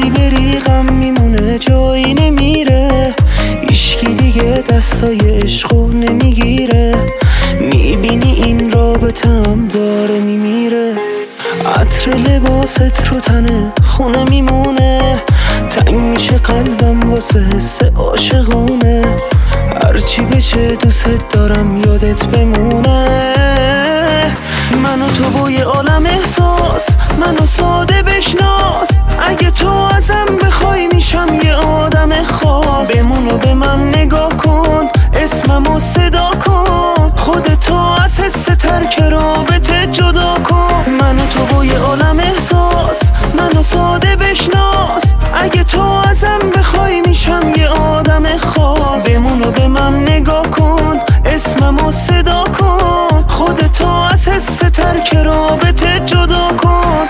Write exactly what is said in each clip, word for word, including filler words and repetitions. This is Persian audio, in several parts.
وقتی بری غم میمونه جایی نمیره، هیچکی دیگه دستای عشقو نمیگیره. میبینی این رابطه هم داره میمیره، عطر لباست رو تنه خونه میمونه. تنگ میشه قلبم واسه حس عاشقونه، هرچی بشه دوست دارم یادت بمونه. من و تو با یه عالم احساس، منو ساده بشناس. اگه تو ازم بخوای میشم یه آدم خاص. بمون و به من نگاه کن، اسممو صدا کن. خودتو از حس ترک رابطه جدا کن. من و تو با یه عالم احساس، منو ساده بشناس. اگه تو ازم بخوای میشم یه آدم خاص. بمون و به من نگاه کن، اسممو صدا کن. خودتو از حس ترک رابطه جدا کن.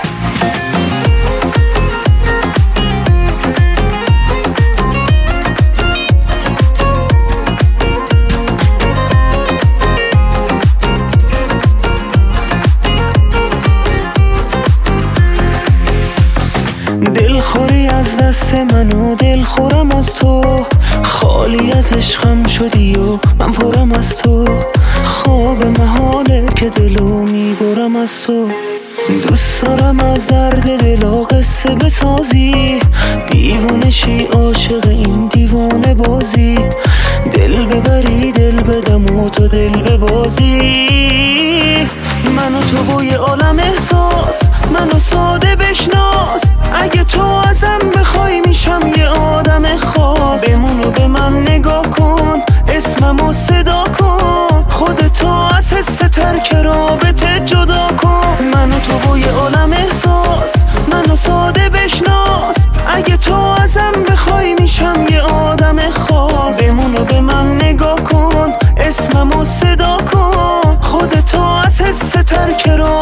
دلخوری از دست من و دلخورم از تو، خالی از عشقم شدی و من پرم از تو. خواب محاله که دلو میبرم از تو. دوست دارم از درد دلا قصه بسازی، دیوونه شی عاشق این دیوانه بازی. دل ببری دل بدم و تو دل ببازی. من و تو با یه عالم احساس، منو ساده بشناس. اگه تو ازم بخوای میشم یه آدم خاص. بمون و به من نگاه کن، اسممو صدا کن. خودتو از حس ترک رابطه جدا کن. من و تو با یه عالم احساس، منو ساده بشناس. اگه تو ازم بخوای میشم یه آدم خاص. بمون و به من نگاه کن، اسممو صدا کن. خودتو از حس ترک رابطه